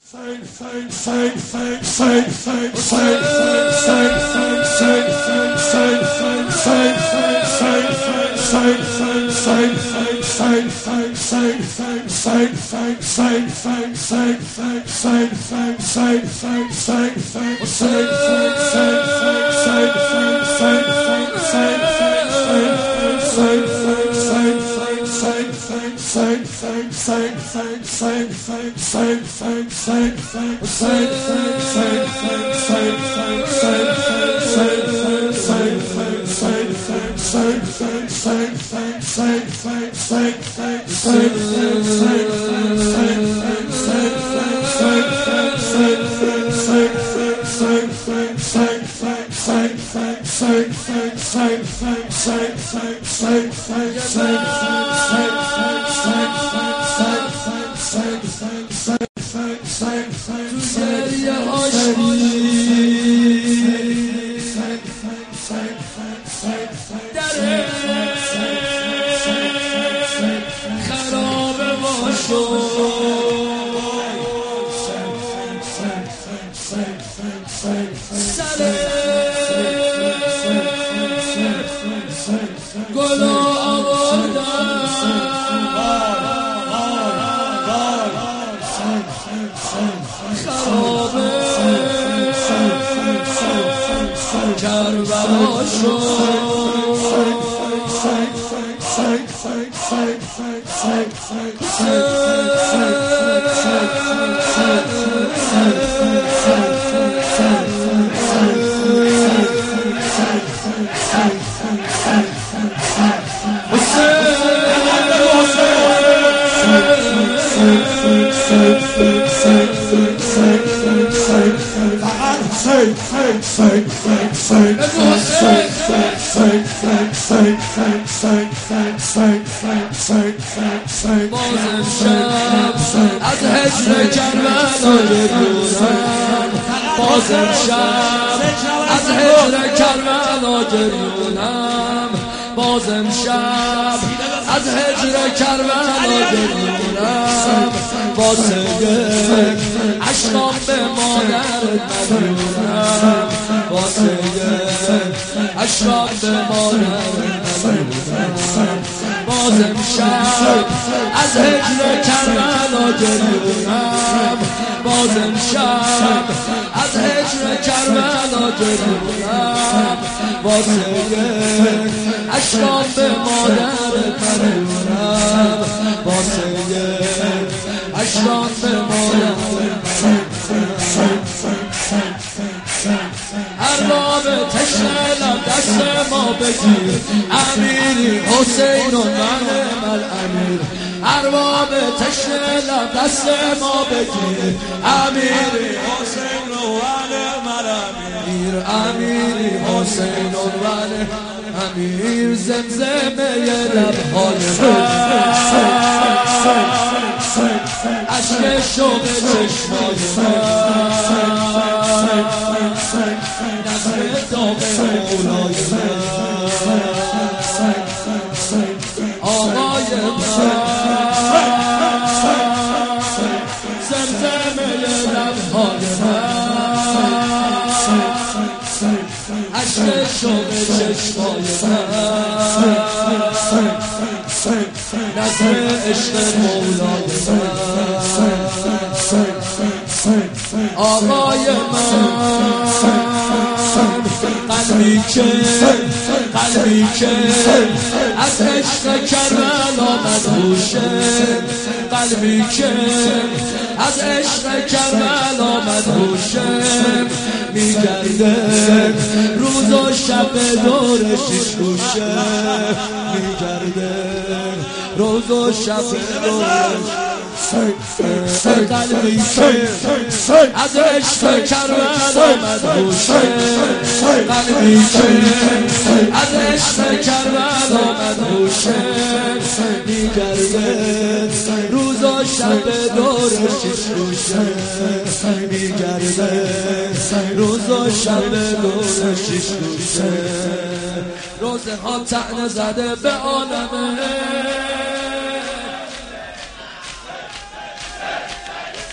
روزه ها طعنه زده به عالمه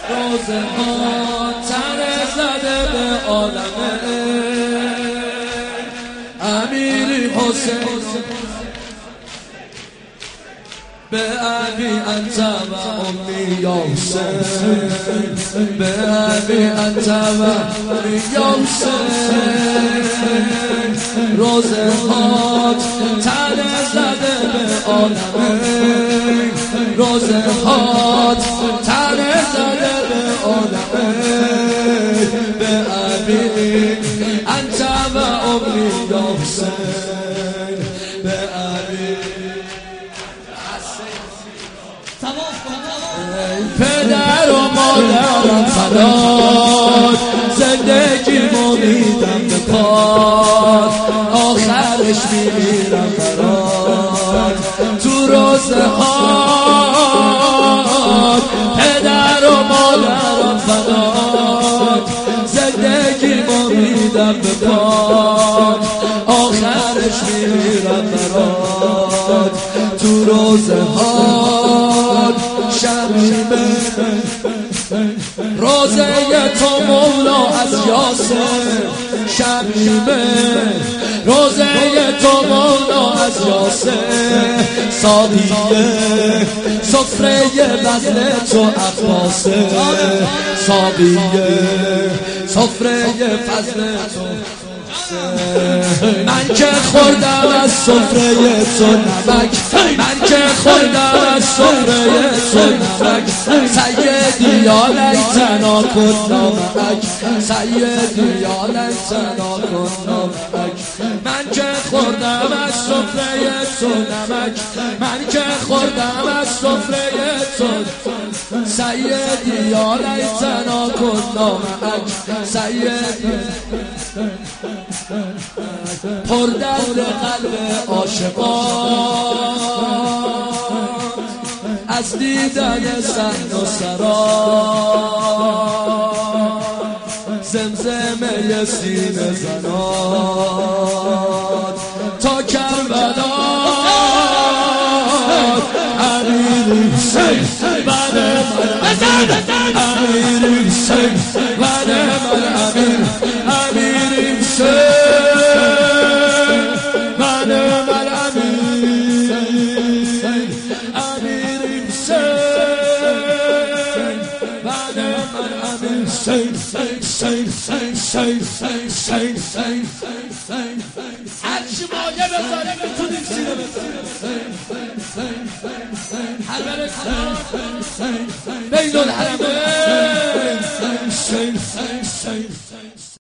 روزه ها تنه زده به عالم امیری حسین به ابی انت و امی یا حسین به ابی انت و امی یا حسین روزه هات تنه زده به عالم روزه هات تنه زده به عالم به ابی انت و امی یا حسین به ابی پدر و مادرم فداد زندگی میدم به پاد آخرش میمیرم برات تو روزه ها پدر و مادرم فداد زندگی میدم به پاد آخرش میمیرم برات تو روزه ها شمیمه روزه تو مولا از یاسر شمیمه روزه تو مولا از یاسر سادیه سفره بزل تو عباسه سادیه سفره فضل تو من که خوردم از سفره تو نمک من که خوردم از سفره تو نمک سیدی یا لیتنا کنا معک سیدی یا لیتنا کنا معک من که خوردم از سفره تو نمک من که خوردم از سفره تو سیدی یا لیتنا کنا معک سیدی پر درد قلب عاشقان از دیدن صحن و سرا زمزمه سینه زنان تا کربلا امیری حسین من امیری حسین من امیر امیری حسین هرچی مایه بذاره بتونیم سینه بزنیم هر بره بین الحرمین